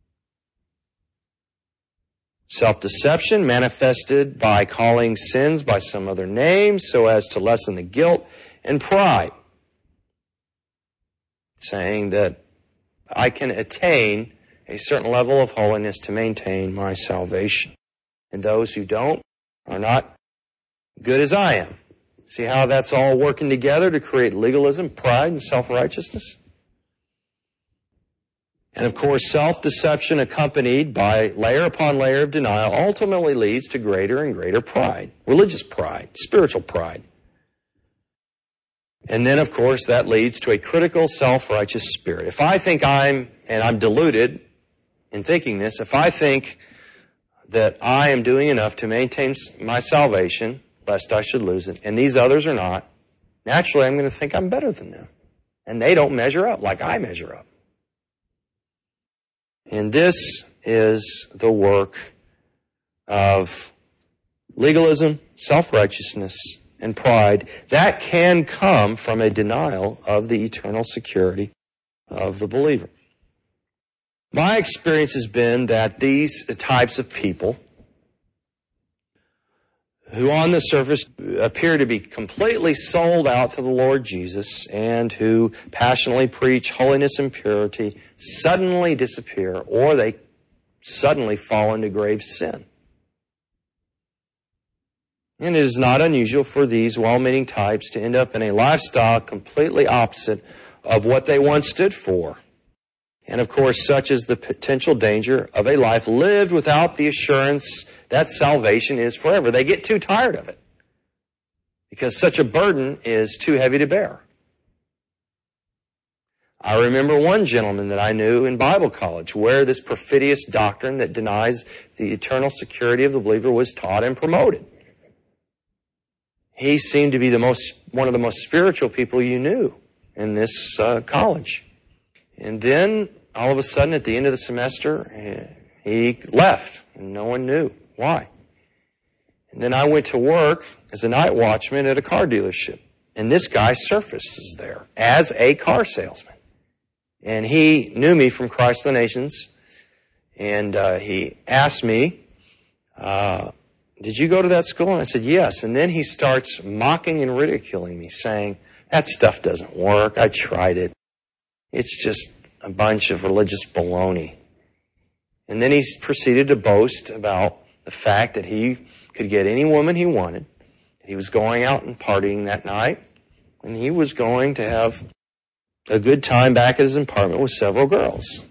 Self-deception manifested by calling sins by some other name so as to lessen the guilt, and pride, saying that I can attain a certain level of holiness to maintain my salvation. And those who don't are not good as I am. See how that's all working together to create legalism, pride, and self-righteousness? And of course, self-deception accompanied by layer upon layer of denial ultimately leads to greater and greater pride. Religious pride, spiritual pride. And then, of course, that leads to a critical, self-righteous spirit. If I think I'm deluded in thinking this. If I think that I am doing enough to maintain my salvation, lest I should lose it, and these others are not, naturally I'm going to think I'm better than them. And they don't measure up like I measure up. And this is the work of legalism, self-righteousness, and pride that can come from a denial of the eternal security of the believer. My experience has been that these types of people, who on the surface appear to be completely sold out to the Lord Jesus and who passionately preach holiness and purity, suddenly disappear, or they suddenly fall into grave sin. And it is not unusual for these well-meaning types to end up in a lifestyle completely opposite of what they once stood for. And of course, such is the potential danger of a life lived without the assurance that salvation is forever. They get too tired of it because such a burden is too heavy to bear. I remember one gentleman that I knew in Bible college where this perfidious doctrine that denies the eternal security of the believer was taught and promoted. He seemed to be one of the most spiritual people you knew in this college. And then, all of a sudden, at the end of the semester, he left, and no one knew why. And then I went to work as a night watchman at a car dealership, and this guy surfaces there as a car salesman. And he knew me from Christ of the Nations, and he asked me, did you go to that school? And I said, yes. And then he starts mocking and ridiculing me, saying, that stuff doesn't work. I tried it. It's just a bunch of religious baloney. And then he proceeded to boast about the fact that he could get any woman he wanted. He was going out and partying that night. And he was going to have a good time back at his apartment with several girls.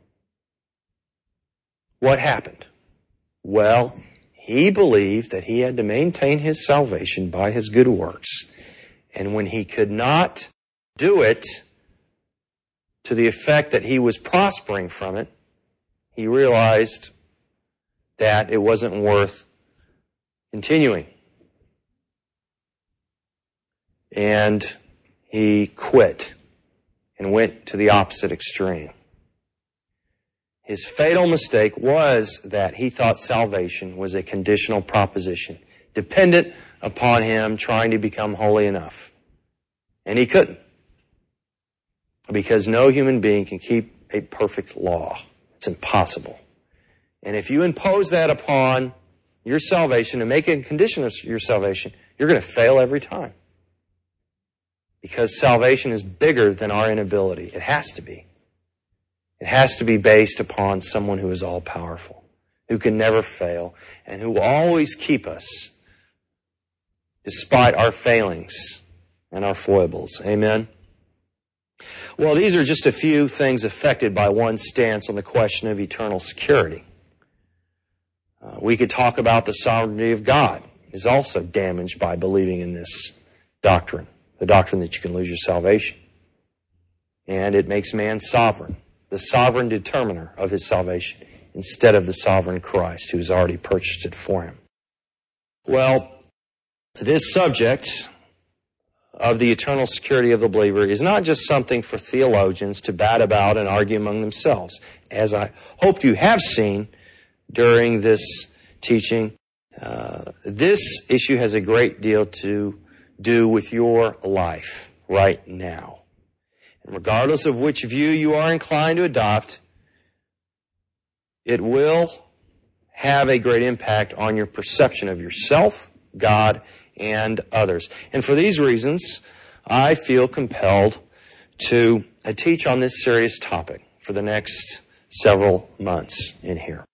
What happened? Well, he believed that he had to maintain his salvation by his good works. And when he could not do it to the effect that he was prospering from it, he realized that it wasn't worth continuing. And he quit and went to the opposite extreme. His fatal mistake was that he thought salvation was a conditional proposition, dependent upon him trying to become holy enough. And he couldn't. Because no human being can keep a perfect law. It's impossible. And if you impose that upon your salvation and make it a condition of your salvation, you're going to fail every time. Because salvation is bigger than our inability. It has to be. It has to be based upon someone who is all-powerful, who can never fail, and who will always keep us despite our failings and our foibles. Amen? Well, these are just a few things affected by one's stance on the question of eternal security. We could talk about the sovereignty of God is also damaged by believing in this doctrine, the doctrine that you can lose your salvation. And it makes man sovereign, the sovereign determiner of his salvation, instead of the sovereign Christ who has already purchased it for him. Well, this subject of the eternal security of the believer is not just something for theologians to bat about and argue among themselves. As I hope you have seen during this teaching, this issue has a great deal to do with your life right now. And regardless of which view you are inclined to adopt, it will have a great impact on your perception of yourself, God, and others. And for these reasons, I feel compelled to teach on this serious topic for the next several months in here.